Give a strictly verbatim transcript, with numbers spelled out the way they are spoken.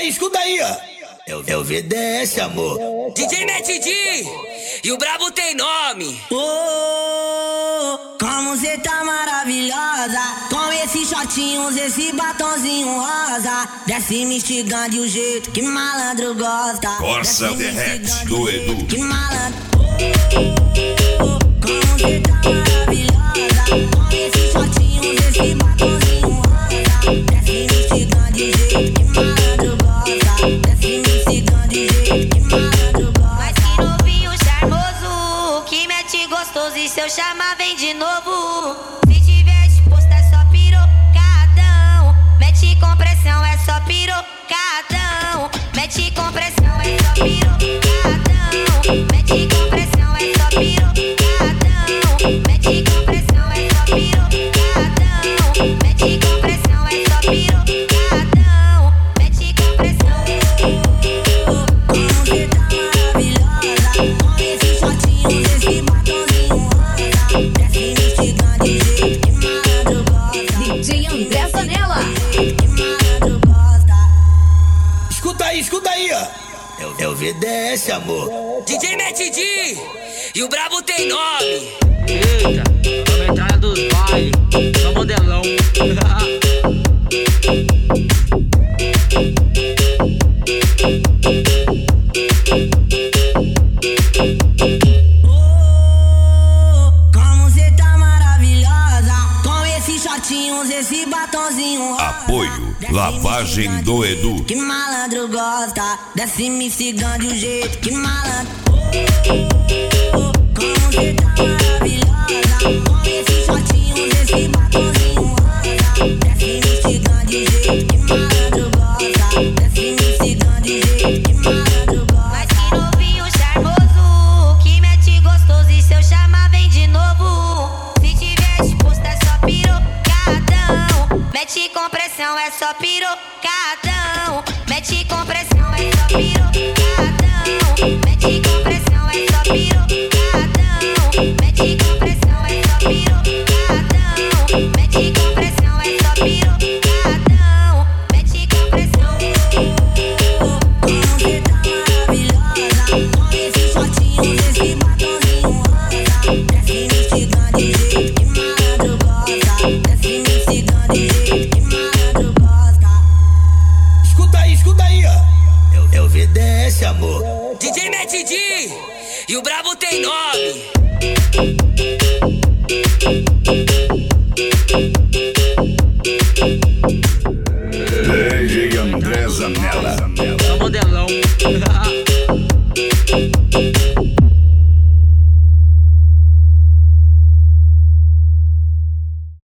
aí, escuta aí, ó. Eu, eu V D S, amor. D J Matt D e o brabo tem nome. Oh, como cê tá maravilhosa, com esses shortinhos, esse batonzinho rosa. Desce me instigando de um jeito que malandro gosta. Corsa The Rex do Edu. Que malandro. Oh, como cê tá maravilhosa, com esses shortinhos, esse batonzinho rosa. Desce me instigando de um jeito que malandro gosta. Desce me instigando de um jeito que malandro gosta. Mas que novinho charmoso, que mete gostoso e se eu chamar vem de novo. Se tiver disposto é só pirocadão. Mete com pressão é só pirocadão. Mete com pressão é só pirocadão. Mete com pressão é só pirocadão. Mete com pressão é só pirocadão. Mete com pressão é só pirocadão. Mete com pressão. Como cê tá maravilhosa, com esses shortinhos, esse batonzinho rosa. Desce me instigando de jeito que malandro gosta. D J André Zanella. Que malandro gosta. Escuta aí, escuta aí, ó. Eu, eu V D S, amor. D J Matt D e o brabo tem nome. Eita, a entrada dos bailes, só modelão. Oh, como cê tá maravilhosa, com esses shortinhos, esse batonzinho rosa. Apoio Lavagem do Edu. Que malandro gosta, desce me instigando de um jeito que malandro. Oh, como cê tá maravilhosa, com esses shortinhos, esse batonzinho rosa. Desce me instigando de um jeito que malandro gosta. Desce me instigando de um jeito que malandro gosta. Mas que novinho charmoso, que mete gostoso e se eu chamar vem de novo. Se tiver disposto é só pirocadão. Mete com pressão é só pirocadão. Mete com pressão é só pirocadão. Mete com pressão é só pirocadão. Mete com pressão é só pirocadão. Mete com pressão é só pirocadão. Mete com pressão. Como cê tá maravilhosa, com esses shortinhos, esse batonzinho rosa. Desce me instigando de jeito que malandro gosta. Desce me instigando de jeito que malandro gosta. Escuta aí, escuta aí, ó. Eu, eu V D S, amor. D J Matt D e o brabo tem nome. D J André Zanella. Só modelão.